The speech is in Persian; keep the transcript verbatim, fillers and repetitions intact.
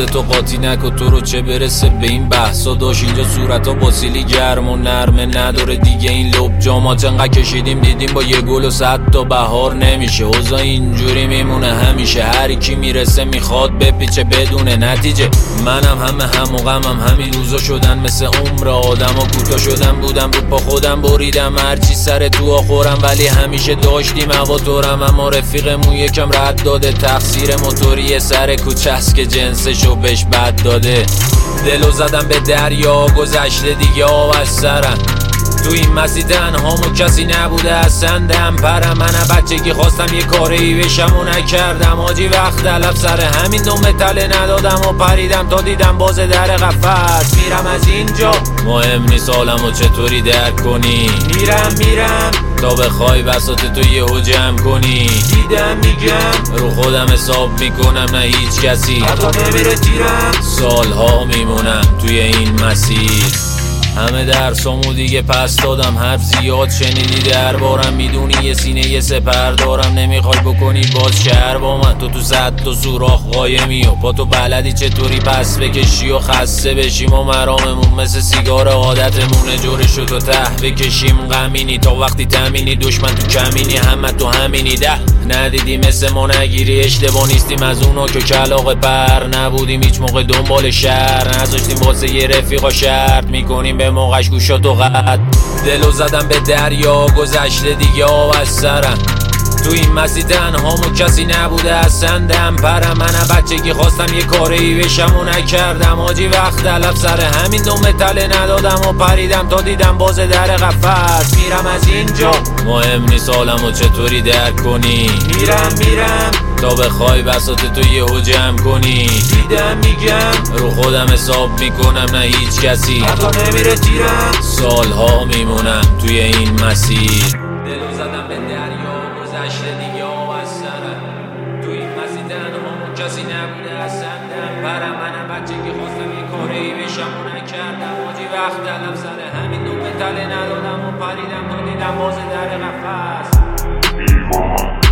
خودتو قاطی نکن، تو رو چه برسه به این بحثا. داشت اینجا صورتا با سیلی گرم و نرمه نداره دیگه این لب جامات. انقدر کشیدیم دیدیم با یه گل و صد تا بهار نمیشه. اوضاع اینجوری میمونه همیشه، هر کی میرسه میخواد بپیچه بدون نتیجه. منم همه هم و غمم همین روزا شدن مثل عمر آدم ها کوتاه شدن. بودم رو پا خودم بریدم هرچی سر تو آخورم، ولی همیشه داشتیم هوا دورم. اما رفیقمون یکم رد داده، تقصیر موتوری سر کوچست که جنسشو بهش بد داده. دلو زدم به دریا گذشته دیگه آب از سرم، تو این مسیر تنهامو کسی نبوده اصلا دم پرم. من بچگی خواستم یه کاری بشم و نکردم آجی، وقت طلب سر همین دو متله ندادم و پریدم تا دیدم باز در قفس. میرم از اینجا مهم نیست حالمو چطوری درک کنی، میرم میرم تا بخوای بساط تو یهو جمع کنی. دیدم میگم رو خودم حساب میکنم نه هیچ کسی، حتی نمیره تیرم سالها میمونم توی این مسیر. همه درسامو دیگه پس دادم، حرف زیاد شنیدی دربارم، میدونی یه سینه یه سپر دارم. نمیخوای بکنی باز شهر با من، تو تو صد تا سوراخ قایمی و با تو بلدی چطوری پس بکشی و خسته بشیم. و مراممون مثل سیگار عادتمونه، جورشو تو ته بکشیم غمینی تا وقتی تمینی. دشمن تو کمینی همه تو همینی، ده ندیدی مثل ما نگیری. اشتباه نیستیم از اونا که کلاغ پر نبودیم هیچ موقع دنبال شهر، نذاشتیم واسه یه رفیقا شرط میکنیم به موقعش گوشات و قد. دلو زدم به دریا گذشته دیگه آب از سرم، تو این مسیر تنهامو کسی نبوده اصلا دم پرم. من بچگی خواستم یه کاری بشم و نکردم آجی، وقت طلب سر همین دو متله ندادم و پریدم تا دیدم باز در قفس. میرم از اینجا مهم نیست حالمو چطوری درک کنی، میرم میرم تا بخوای بساط تو یهو جمع کنی. دیدم میگم رو خودم حساب میکنم نه هیچ کسی، حتی نمیره تیرم سالها میمونم توی این مسیر. دلو زدم به دریا گذشته دیگه آب از سرم، تو این مسیر تنهامون کسی نبوده اصلا دم پرم. منم بچگی خواستم یه کاری بشم و نکردم آجی، وقت طلب سر همین دو متله ندادم و پریدم تا دیدم باز در قفس.